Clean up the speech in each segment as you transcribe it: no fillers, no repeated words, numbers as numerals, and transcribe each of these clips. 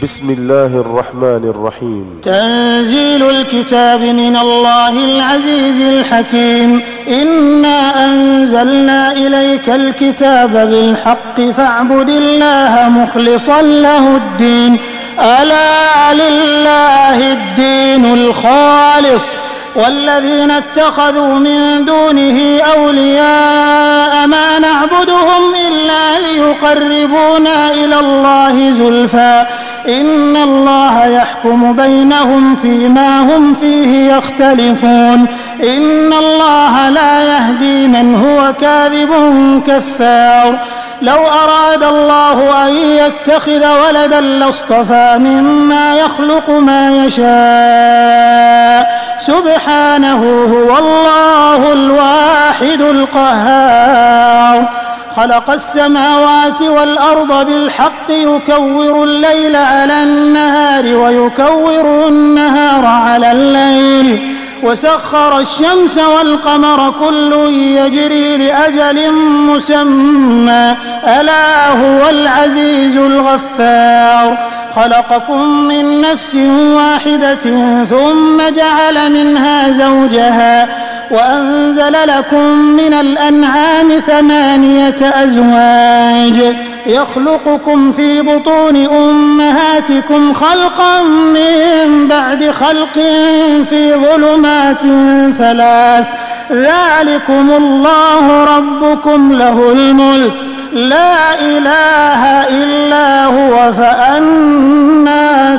بسم الله الرحمن الرحيم. تنزيل الكتاب من الله العزيز الحكيم. إنا أنزلنا إليك الكتاب بالحق فاعبد الله مخلصا له الدين. ألا لله الدين الخالص والذين اتخذوا من دونه أولياء ما نعبدهم إلا ليقربونا إلى الله زلفى إن الله يحكم بينهم فيما هم فيه يختلفون. إن الله لا يهدي من هو كاذب كفار. لو أراد الله أن يتخذ ولدا لاصطفى مما يخلق ما يشاء سبحانه هو الله الواحد القهار. خلق السماوات والأرض بالحق يكور الليل على النهار ويكور النهار على الليل وسخر الشمس والقمر كل يجري لأجل مسمى ألا هو العزيز الغفار. خلقكم من نفس واحدة ثم جعل منها زوجها وأنزل لكم من الأنعام 8 أزواج يخلقكم في بطون أمهاتكم خلقا من بعد خلق في ظلمات 3 ذلكم الله ربكم له الملك لا إله إلا هو فأنى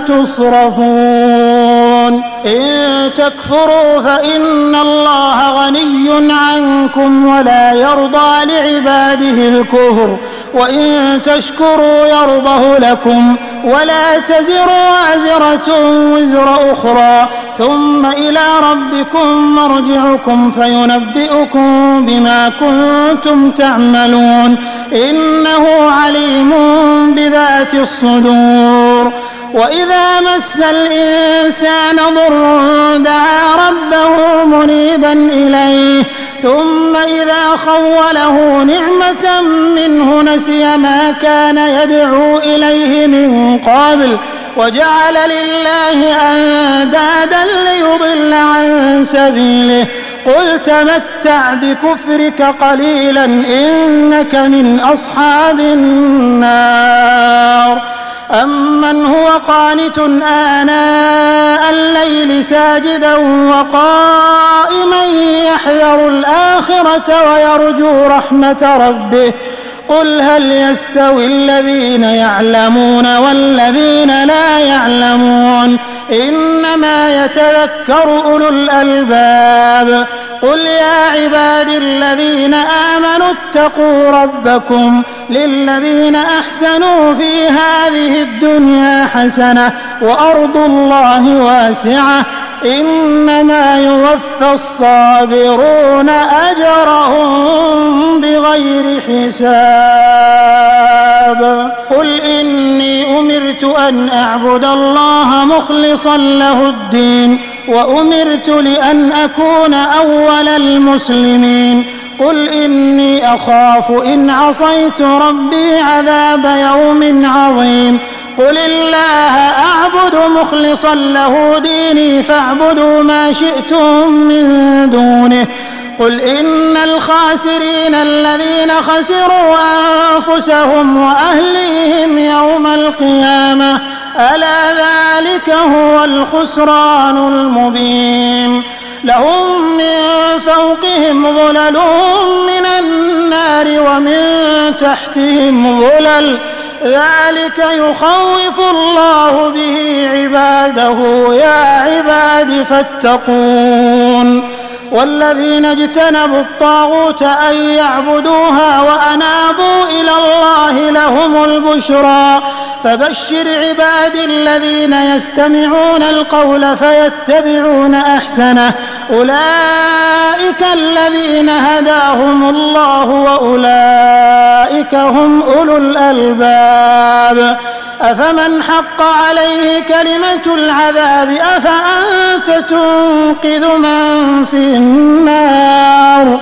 تصرفون. إن تكفروا فإن الله غني عنكم ولا يرضى لعباده الكفر وإن تشكروا يرضه لكم ولا تزر وازرة وزر أخرى ثم إلى ربكم مرجعكم فينبئكم بما كنتم تعملون إنه عليم بذات الصدور. وإذا مس الإنسان ضر دعا ربه منيبا إليه ثم إذا خوله نعمة منه نسي ما كان يدعو إليه من قبل وجعل لله أندادا ليضل عن سبيله قل تمتع بكفرك قليلا إنك من أصحاب النار. أمن هو قانت آناء الليل ساجدا وقائما يحذر الآخرة ويرجو رحمة ربه قل هل يستوي الذين يعلمون والذين لا يعلمون إنما يتذكر أولو الألباب. قل يا عباد الذين آمنوا اتقوا ربكم للذين أحسنوا في هذه الدنيا حسنة وأرض الله واسعة إنما يوفى الصابرون أجرهم بغير حساب. قل إني أمرت أن أعبد الله مخلصا له الدين وأمرت لأن أكون أول المسلمين. قل إني أخاف إن عصيت ربي عذاب يوم عظيم. قل الله أعبد مخلصا له ديني فاعبدوا ما شئتم من دونه. قل إن الخاسرين الذين خسروا أنفسهم وأهليهم يوم القيامة ألا ذلك هو الخسران المبين. لهم من فوقهم ظلل من النار ومن تحتهم ظلل ذلك يخوف الله به عباده يا عباد فاتقون. والذين اجتنبوا الطاغوت أن يعبدوها وأنابوا إلى الله لهم البشرى فبشر عبادي الذين يستمعون القول فيتبعون أحسنه أولئك الذين هداهم الله وأولئك هم أولو الألباب. أفمن حق عليه كلمة العذاب أفأنت تنقذ من في النار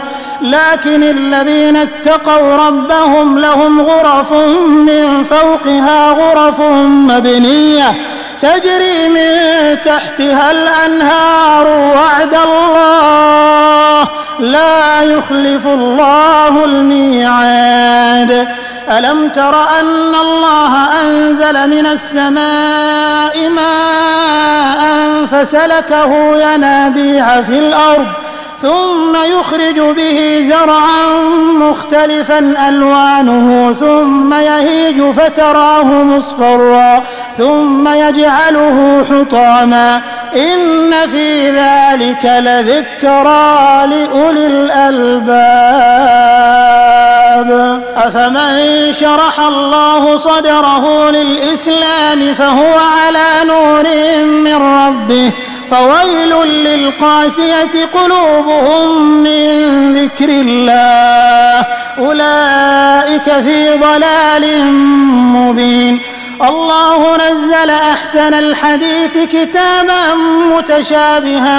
لكن الذين اتقوا ربهم لهم غرف من فوقها غرف مبنية تجري من تحتها الأنهار وعد الله لا يخلف الله الميعاد. ألم تر أن الله أنزل من السماء ماء فسلكه ينابيع في الأرض ثم يخرج به زرعا مختلفا ألوانه ثم يهيج فتراه مصفرا ثم يجعله حطاما إن في ذلك لذكرى لأولي الألباب. أفمن شرح الله صدره للإسلام فهو على نور من ربه فويل للقاسية قلوبهم من ذكر الله أولئك في ضلال مبين. الله نزل أحسن الحديث كتابا متشابها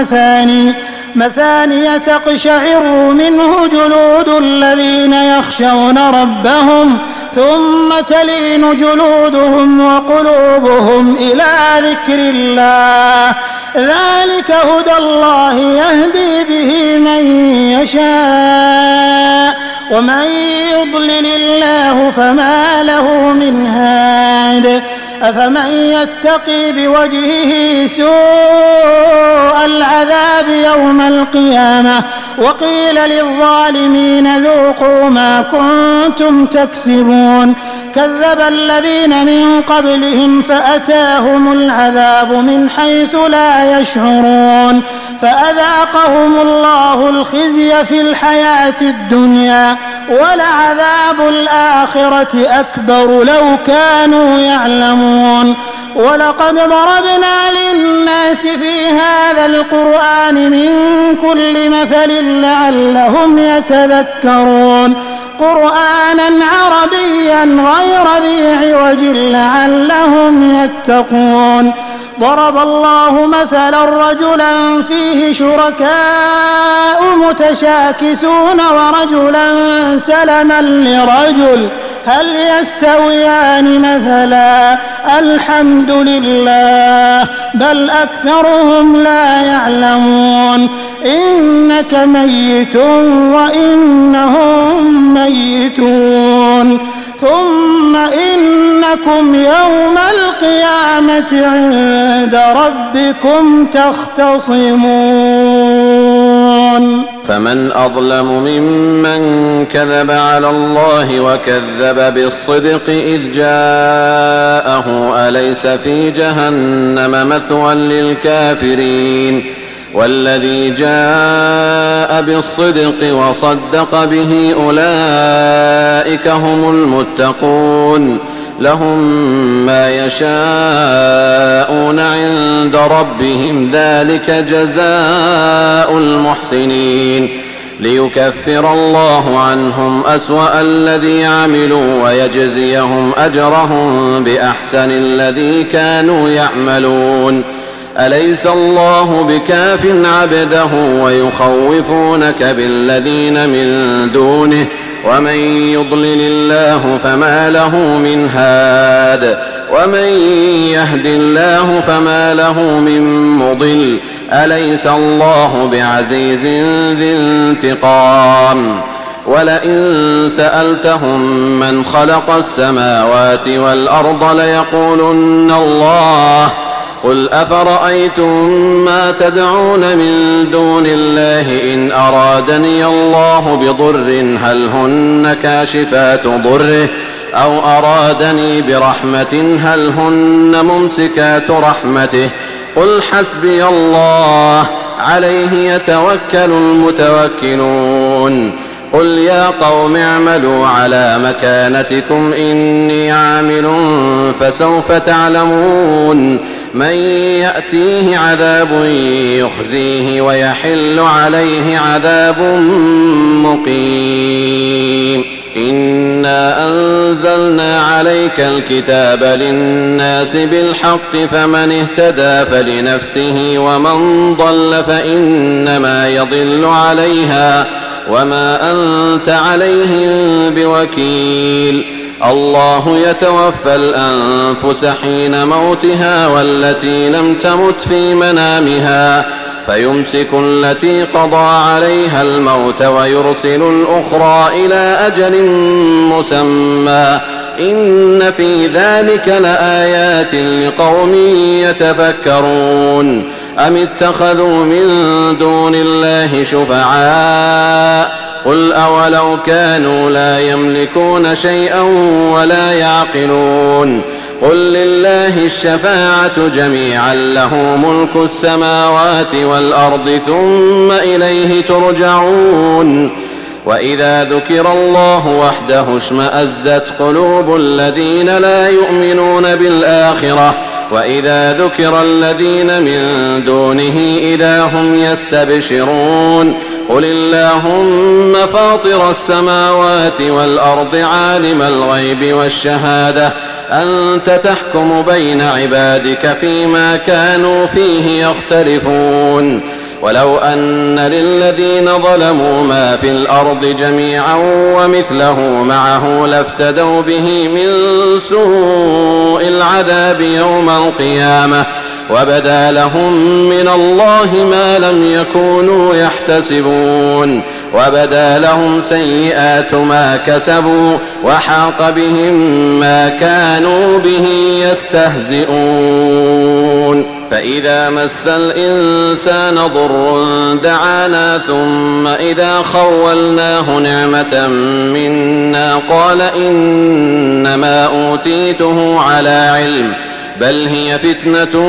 مثانية تقشعر منه جلود الذين يخشون ربهم ثم تلين جلودهم وقلوبهم إلى ذكر الله ذلك هدى الله يهدي به من يشاء ومن يضلل الله فما له من هاد. أفمن يتقي بوجهه سوء العذاب يوم القيامة وقيل للظالمين ذوقوا ما كنتم تكسبون. كذب الذين من قبلهم فأتاهم العذاب من حيث لا يشعرون فأذاقهم الله الخزي في الحياة الدنيا ولعذاب الآخرة أكبر لو كانوا يعلمون. ولقد ضربنا للناس في هذا القرآن من كل مثل لعلهم يتذكرون قرآنا عربيا غير ذي عوج لعلهم يتقون. ضرب الله مثلا رجلا فيه شركاء متشاكسون ورجلا سلما لرجل هل يستويان مثلا الحمد لله بل أكثرهم لا يعلمون. إنك ميت وإنهم ميتون ثم إنكم يوم القيامة عند ربكم تختصمون. فمن أظلم ممن كذب على الله وكذب بالصدق إذ جاءه أليس في جهنم مثوى للكافرين والذي جاء بالصدق وصدق به أولئك هم المتقون لهم ما يشاءون عند ربهم ذلك جزاء المحسنين ليكفر الله عنهم أسوأ الذي عملوا ويجزيهم أجرهم بأحسن الذي كانوا يعملون. أليس الله بكاف عبده ويخوفونك بالذين من دونه ومن يضلل الله فما له من هاد ومن يهد الله فما له من مضل أليس الله بعزيز ذي انتقام. ولئن سألتهم من خلق السماوات والأرض ليقولن الله قل أفرأيتم ما تدعون من دون الله إن أرادني الله بضر هل هن كاشفات ضره أو أرادني برحمة هل هن ممسكات رحمته قل حسبي الله عليه يتوكل المتوكلون. قل يا قوم اعملوا على مكانتكم إني عامل فسوف تعلمون من يأتيه عذاب يخزيه ويحل عليه عذاب مقيم. إنا أنزلنا عليك الكتاب للناس بالحق فمن اهتدى فلنفسه ومن ضل فإنما يضل عليها وما أنت عليهم بوكيل. الله يتوفى الأنفس حين موتها والتي لم تمت في منامها فيمسك التي قضى عليها الموت ويرسل الأخرى إلى أجل مسمى إن في ذلك لآيات لقوم يتفكرون. أم اتخذوا من دون الله شفعاء قل أولو كانوا لا يملكون شيئا ولا يعقلون قل لله الشفاعة جميعا له ملك السماوات والأرض ثم إليه ترجعون. وإذا ذكر الله وحده اشمأزت قلوب الذين لا يؤمنون بالآخرة وإذا ذكر الذين من دونه إذا هم يستبشرون. قل اللهم فاطر السماوات والأرض عالم الغيب والشهادة أنت تحكم بين عبادك فيما كانوا فيه يختلفون. ولو أن للذين ظلموا ما في الأرض جميعا ومثله معه لافتدوا به من سوء العذاب يوم القيامة وبدا لهم من الله ما لم يكونوا يحتسبون وبدا لهم سيئات ما كسبوا وحاق بهم ما كانوا به يستهزئون. فإذا مس الإنسان ضر دعانا ثم إذا خولناه نعمة منا قال إنما أوتيته على علم بل هي فتنة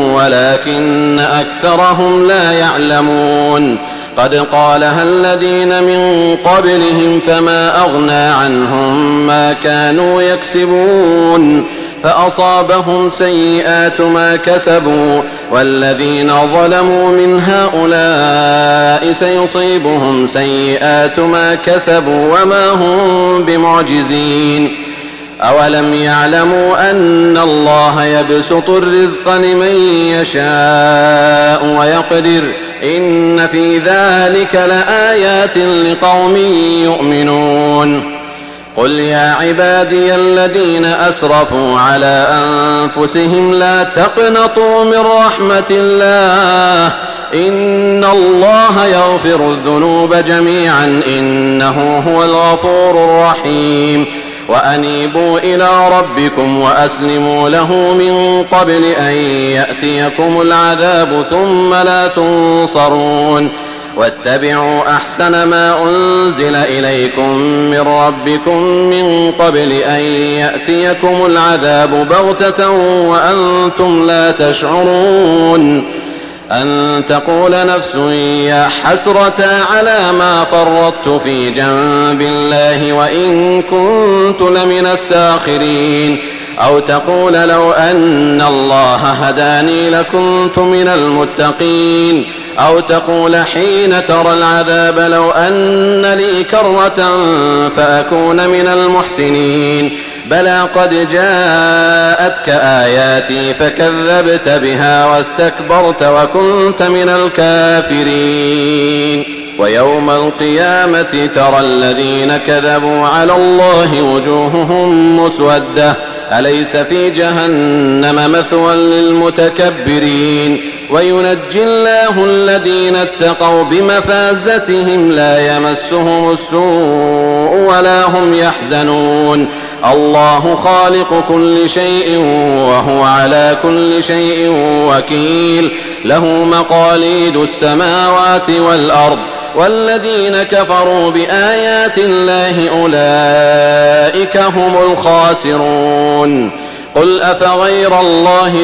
ولكن أكثرهم لا يعلمون. قد قالها الذين من قبلهم فما أغنى عنهم ما كانوا يكسبون فأصابهم سيئات ما كسبوا والذين ظلموا من هؤلاء سيصيبهم سيئات ما كسبوا وما هم بمعجزين. أولم يعلموا أن الله يبسط الرزق لمن يشاء ويقدر إن في ذلك لآيات لقوم يؤمنون. قل يا عبادي الذين أسرفوا على أنفسهم لا تقنطوا من رحمة الله إن الله يغفر الذنوب جميعا إنه هو الغفور الرحيم. وأنيبوا إلى ربكم وأسلموا له من قبل أن يأتيكم العذاب ثم لا تنصرون. واتبعوا أحسن ما أنزل إليكم من ربكم من قبل أن يأتيكم العذاب بغتة وأنتم لا تشعرون أن تقول نفس يا حسرة على ما فرطت في جنب الله وإن كنت لمن الساخرين أو تقول لو أن الله هداني لكنت من المتقين أو تقول حين ترى العذاب لو أن لي كرة فأكون من المحسنين بلى قد جاءتك آياتي فكذبت بها واستكبرت وكنت من الكافرين. ويوم القيامة ترى الذين كذبوا على الله وجوههم مسودة أليس في جهنم مثوى للمتكبرين. وينجي الله الذين اتقوا بمفازتهم لا يمسهم السوء ولا هم يحزنون. الله خالق كل شيء وهو على كل شيء وكيل له مقاليد السماوات والأرض والذين كفروا بآيات الله أولئك هم الخاسرون. قل أفغير الله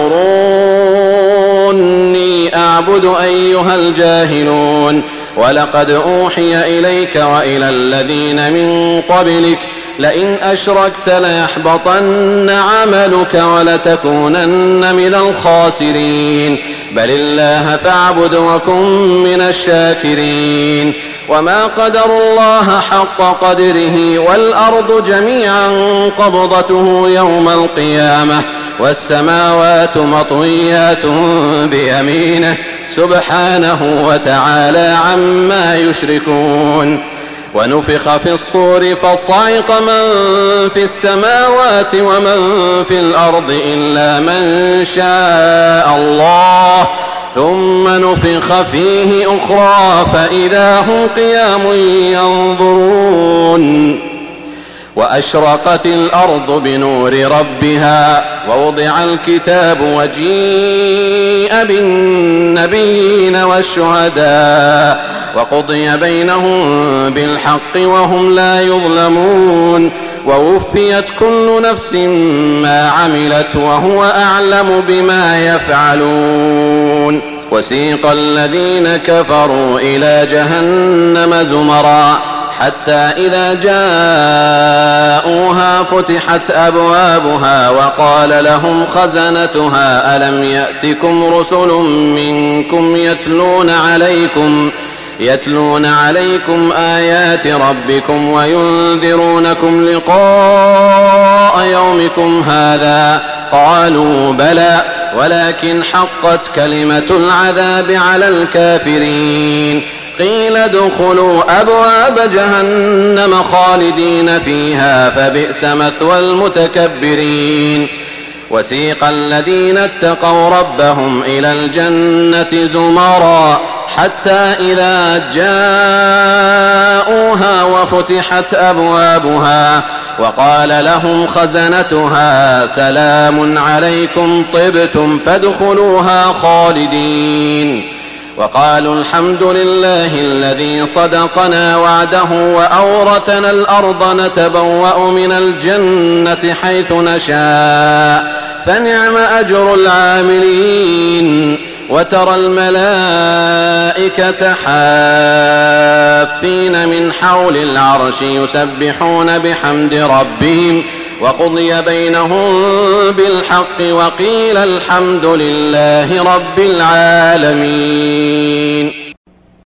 تأمروني أعبد أيها الجاهلون ولقد أوحي إليك وإلى الذين من قبلك لئن أشركت ليحبطن عملك ولتكونن من الخاسرين بل الله فاعبد وكن من الشاكرين. وما قدروا الله حق قدره والأرض جميعا قبضته يوم القيامة والسماوات مطويات بيمينه سبحانه وتعالى عما يشركون. ونفخ في الصور فصعق من في السماوات ومن في الأرض إلا من شاء الله ثم نفخ فيه أخرى فإذا هم قيام ينظرون. وأشرقت الأرض بنور ربها ووضع الكتاب وجيء بالنبيين والشهداء وقضي بينهم بالحق وهم لا يظلمون. ووفيت كل نفس ما عملت وهو أعلم بما يفعلون. وسيق الذين كفروا إلى جهنم زمرا حتى إذا جاءوها فتحت أبوابها وقال لهم خزنتها ألم يأتكم رسل منكم يتلون عليكم آيات ربكم وينذرونكم لقاء يومكم هذا قالوا بلى ولكن حقت كلمة العذاب على الكافرين. قيل ادخلوا أبواب جهنم خالدين فيها فبئس مثوى المتكبرين. وسيق الذين اتقوا ربهم إلى الجنة زمرا حتى إذا جاءوها وفتحت أبوابها وقال لهم خزنتها سلام عليكم طبتم فادخلوها خالدين. وقالوا الحمد لله الذي صدقنا وعده وأورثنا الأرض نتبوأ من الجنة حيث نشاء فنعم أجر العاملين. وترى الملائكة حافين من حول العرش يسبحون بحمد ربهم وقضي بينهم بالحق وقيل الحمد لله رب العالمين.